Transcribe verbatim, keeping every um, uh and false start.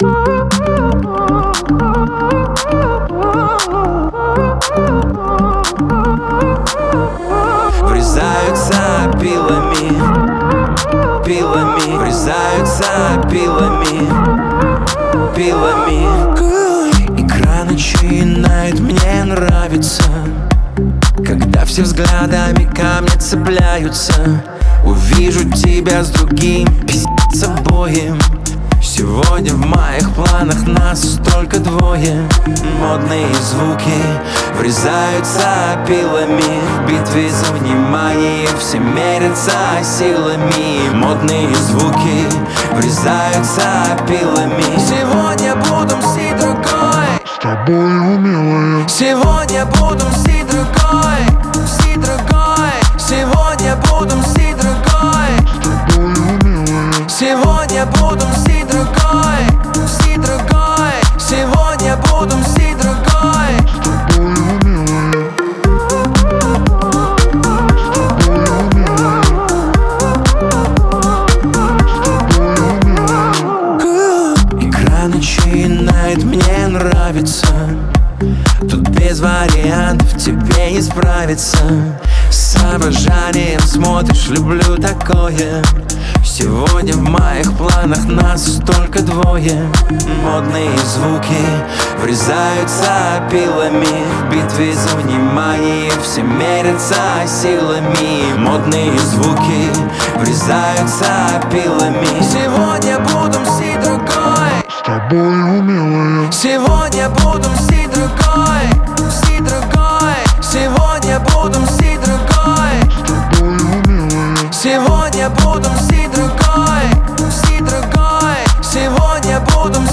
Врезаются пилами, пилами, врезаются пилами, пилами. Игра начинает мне нравиться, когда все взглядами ко мне цепляются. Увижу тебя с другим, пиздец обоим. Сегодня в моих планах нас только двое. Модные звуки врезаются пилами. В битве за внимание все мерятся силами. Модные звуки врезаются пилами. Сегодня буду мстить другой, с тобой, милая. Сегодня буду мстить другой, мстить другой. Сегодня буду мстить другой, с тобой, милая. Сегодня буду мстить другой, мстить другой. Сегодня буду мстить другой, с тобой, милая. С тобой, милая. С тобой, милая. Игра начинает мне нравиться. Тут без вариантов тебе не справиться. С обожанием смотришь, люблю такое. Сегодня в моих планах нас только двое. Модные звуки врезаются пилами. В битве за внимание все мерятся силами. Модные звуки врезаются пилами. Сегодня буду мстить другой, С тобой, милая. сегодня буду мстить другой, мстить другой. Сегодня буду мстить другой, С тобой, милая. сегодня буду мстить другой, мстить другой. Сегодня буду мстить